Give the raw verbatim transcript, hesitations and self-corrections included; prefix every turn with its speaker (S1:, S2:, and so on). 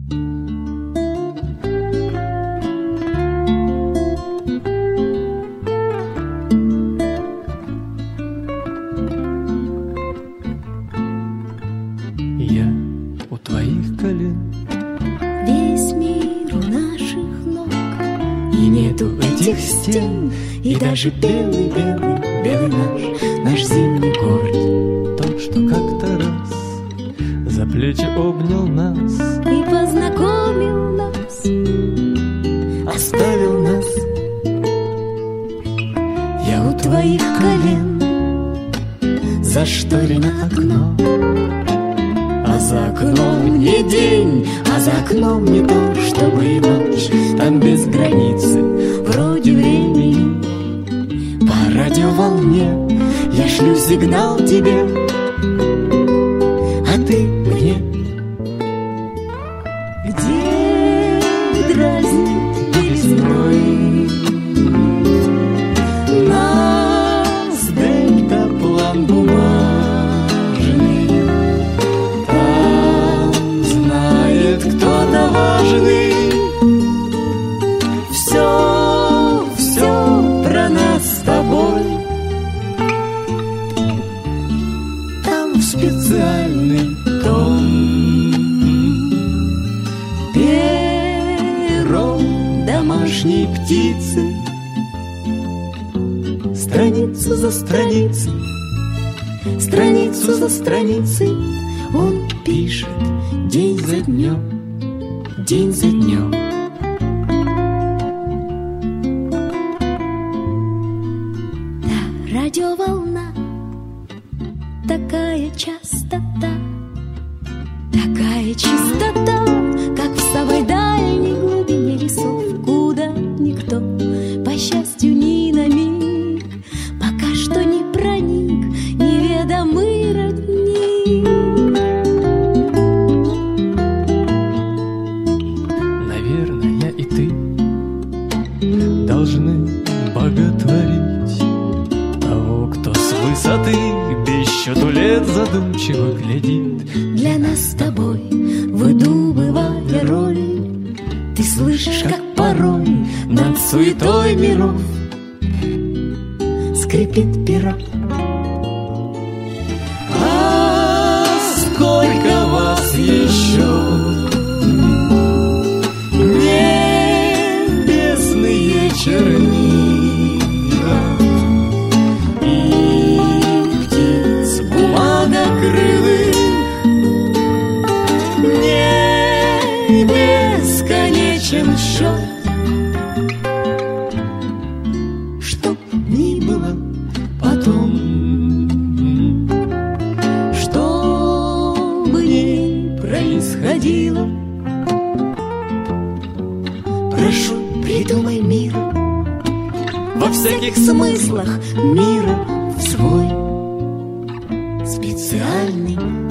S1: Я у твоих колен,
S2: весь мир у наших ног,
S1: и нету этих стен, и даже белый-белый, белый наш, наш зимний город. То, что как-то раз за плечи обнял нас
S2: и познакомил нас,
S1: оставил нас. Я у твоих колен, зашторено окно, а за окном не день, а за окном не то, чтобы и ночь. Там без границы, вроде времени. По радиоволне я шлю сигнал тебе, а ты мне.
S2: где дразнит белизной
S1: Нас дельтаплан бумажный, там знает кто-то важный. Все, все про нас с тобой. Там в специальный том перо домашней птицы, страницу за страницей, страницу за страницей он пишет день за днем, день за днем.
S2: Да, радиоволна, такая частота, такая чистота, как в самой дальней глубине лесов, куда никто, по счастью, ни на миг пока что не проник, неведомый родник.
S1: Наверное, и ты должны боготворить того, кто с высоты без счету лет задумчиво глядит.
S2: Для нас с тобой, выдумывая роли, ты слышишь, как порой
S1: Над суетой миров
S2: скрипит перо.
S1: А сколько вас еще, небесные чернила и птиц бумагокрылых, не бесконечен счет. Что ни было потом, что бы ни происходило,
S2: Прошу, придумай мир
S1: во всяких смыслах
S2: мира в свой специальный